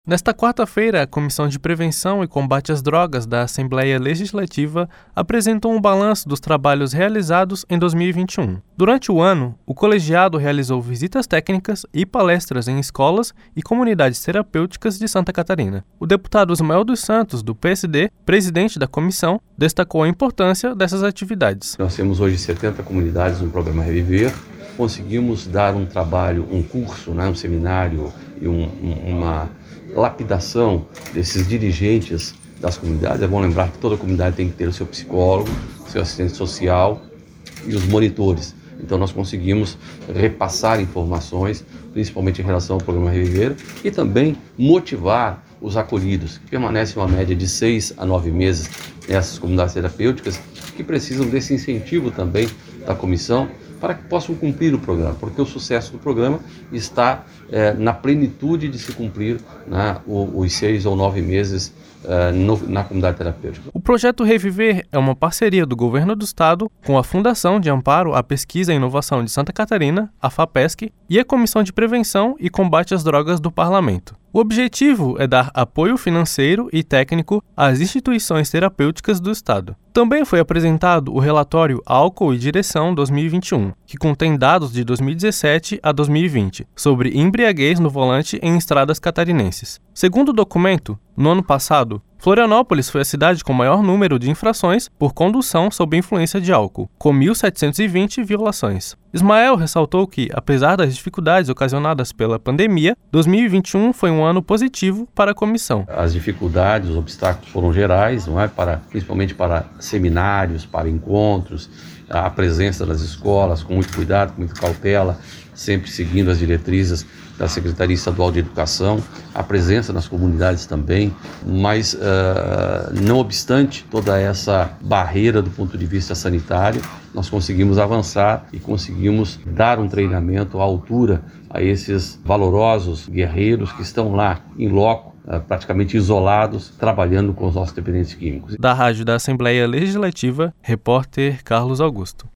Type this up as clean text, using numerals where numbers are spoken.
Nesta quarta-feira, a Comissão de Prevenção e Combate às Drogas da Assembleia Legislativa apresentou um balanço dos trabalhos realizados em 2021. Durante o ano, o colegiado realizou visitas técnicas e palestras em escolas e comunidades terapêuticas de Santa Catarina. O deputado Ismael dos Santos, do PSD, presidente da comissão, destacou a importância dessas atividades. Nós temos hoje 70 comunidades no programa Reviver. Conseguimos dar um trabalho, um curso, um seminário e uma lapidação desses dirigentes das comunidades. É bom lembrar que toda comunidade tem que ter o seu psicólogo, o seu assistente social e os monitores. Então nós conseguimos repassar informações, principalmente em relação ao programa Reviver, e também motivar os acolhidos, que permanecem uma média de 6 a 9 meses nessas comunidades terapêuticas, que precisam desse incentivo também da comissão para que possam cumprir o programa, porque o sucesso do programa está na plenitude de se cumprir os 6 ou 9 meses na comunidade terapêutica. O projeto Reviver é uma parceria do Governo do Estado com a Fundação de Amparo à Pesquisa e Inovação de Santa Catarina, a FAPESC, e a Comissão de Prevenção e Combate às Drogas do Parlamento. O objetivo é dar apoio financeiro e técnico às instituições terapêuticas do Estado. Também foi apresentado o relatório Álcool e Direção 2021, que contém dados de 2017 a 2020 sobre embriaguez no volante em estradas catarinenses. Segundo o documento, no ano passado, Florianópolis foi a cidade com maior número de infrações por condução sob influência de álcool, com 1.720 violações. Ismael ressaltou que, apesar das dificuldades ocasionadas pela pandemia, 2021 foi um ano positivo para a comissão. As dificuldades, os obstáculos foram gerais, principalmente para seminários, para encontros, a presença das escolas com muito cuidado, com muita cautela, sempre seguindo as diretrizes da Secretaria Estadual de Educação, a presença nas comunidades também, mas não obstante toda essa barreira do ponto de vista sanitário, nós conseguimos avançar e conseguimos dar um treinamento à altura a esses valorosos guerreiros que estão lá em loco, praticamente isolados, trabalhando com os nossos dependentes químicos. Da Rádio da Assembleia Legislativa, repórter Carlos Augusto.